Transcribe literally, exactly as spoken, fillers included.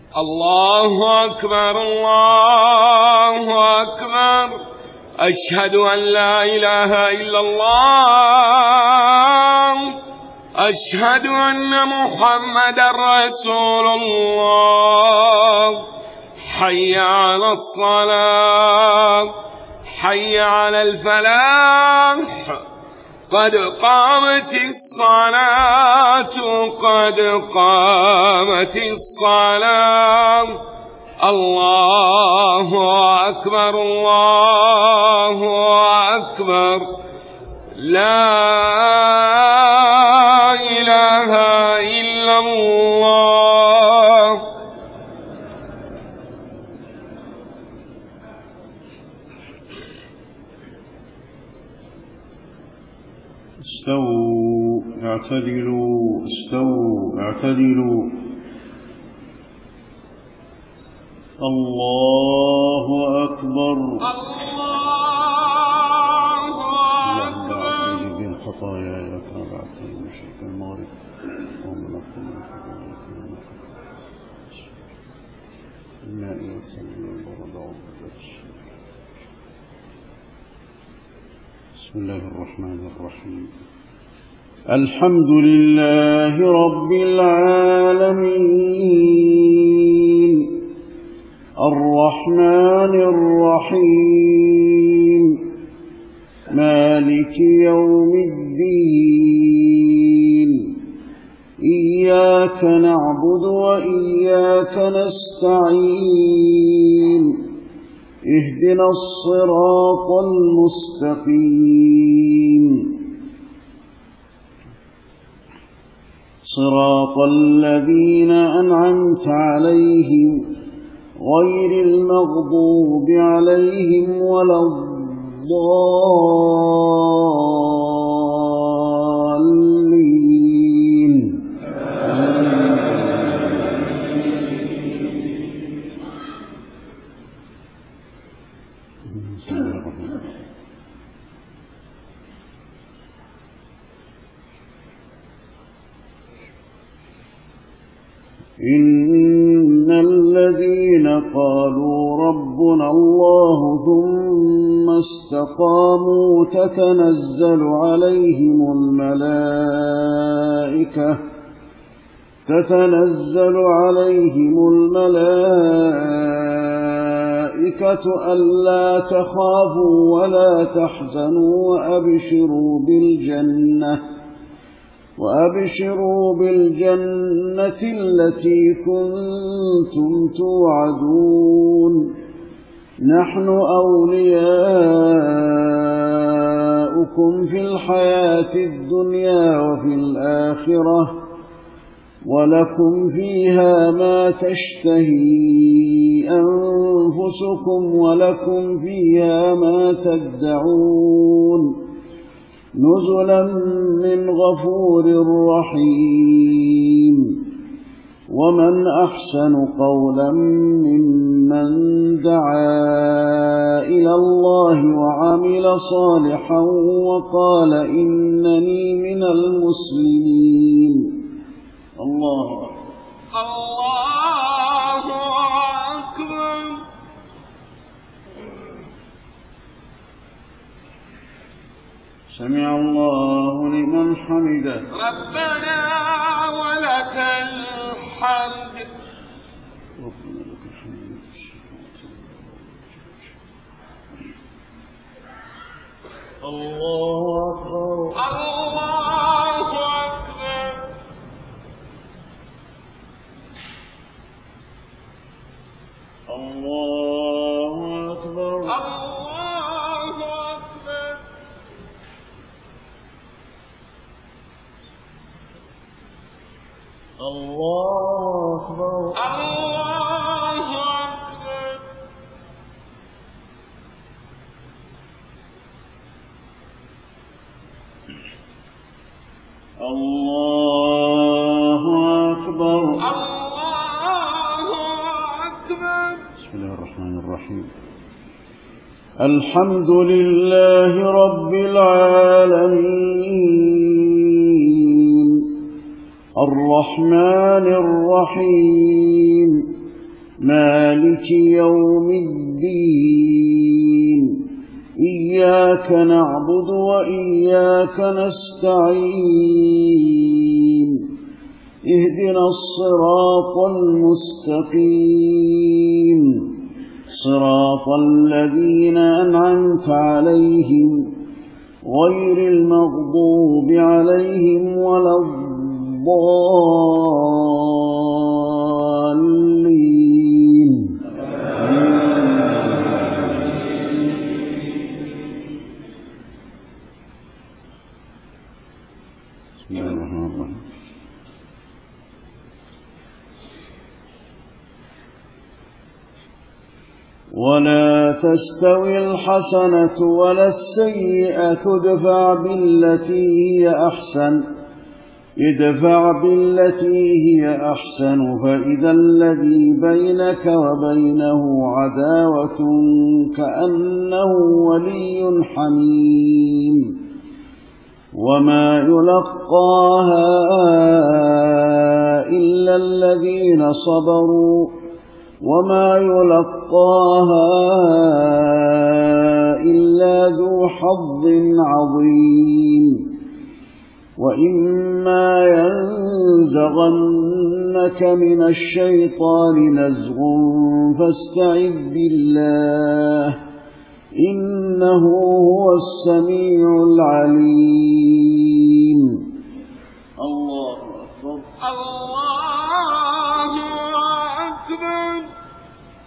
الله أكبر الله أكبر. أشهد أن لا إله إلا الله. أشهد أن محمدًا رسول الله. حي على الصلاة حي على الفلاح. قد قامت الصلاة قد قامت الصلاة. الله أكبر الله أكبر. لا إله إلا الله. استووا اعتدلوا استووا اعتدلوا. الله أكبر الله أكبر. من خطاياي كما بعثت من مشرك المغرب ومن أقوم الماء والسمين والبرد والبرد. بسم الله الرحمن الرحيم. الحمد لله رب العالمين الرحمن الرحيم مالك يوم الدين. إياك نعبد وإياك نستعين. اهدنا الصراط المستقيم صراط الذين أنعمت عليهم غير المغضوب عليهم ولا الضالين. إن الذين قالوا ربنا الله ثم استقاموا تتنزل عليهم الملائكة تتنزل عليهم الملائكة ألا تخافوا ولا تحزنوا وأبشروا بالجنة وأبشروا بالجنة التي كنتم توعدون. نحن أولياؤكم في الحياة الدنيا وفي الآخرة ولكم فيها ما تشتهي أنفسكم ولكم فيها ما تدعون. نزلا من غفور رحيم. ومن أحسن قولا ممن دعا إلى الله وعمل صالحا وقال إنني من المسلمين. الله الله أكبر. سمع الله لمن حمده. ربنا ولك الحمد. ربنا لك الحمد. الله أكبر الله أكبر. الله أكبر. الله أكبر. الله أكبر. الله أكبر. الله أكبر. الله أكبر. بسم الله الرحمن الرحيم. الحمد لله رب العالمين الرحمن الرحيم مالك يوم الدين إياك نعبد وإياك نستعين اهدنا الصراط المستقيم صراط الذين أنعمت عليهم غير المغضوب عليهم ولا الضالين. بسم الله الرحمن الرحيم. ولا تستوي الحسنة ولا السيئة ادفع بالتي هي أحسن ادفع بالتي هي أحسن فإذا الذي بينك وبينه عداوة كأنه ولي حميم وما يلقاها إلا الذين صبروا وما يلقاها إلا ذو حظ عظيم وإما ينزغنك من الشيطان نزغ فاستعذ بالله إنه هو السميع العليم. الله أكبر. الله